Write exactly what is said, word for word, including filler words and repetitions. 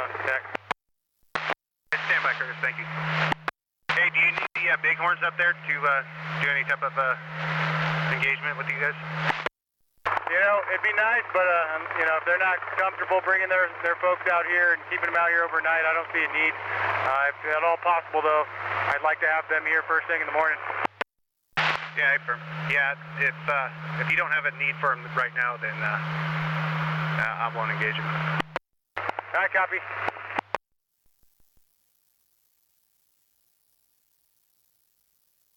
on deck. Stand by, Curtis. Thank you. Hey, do you need the uh, bighorns up there to uh, do any type of uh, engagement with you guys? You know, it'd be nice, but uh, you know, if they're not comfortable bringing their their folks out here and keeping them out here overnight, I don't see a need. Uh, if at all possible, though, I'd like to have them here first thing in the morning. Yeah, affirm. Yeah, if uh, if you don't have a need for them right now, then uh, I won't engage them. All right, copy.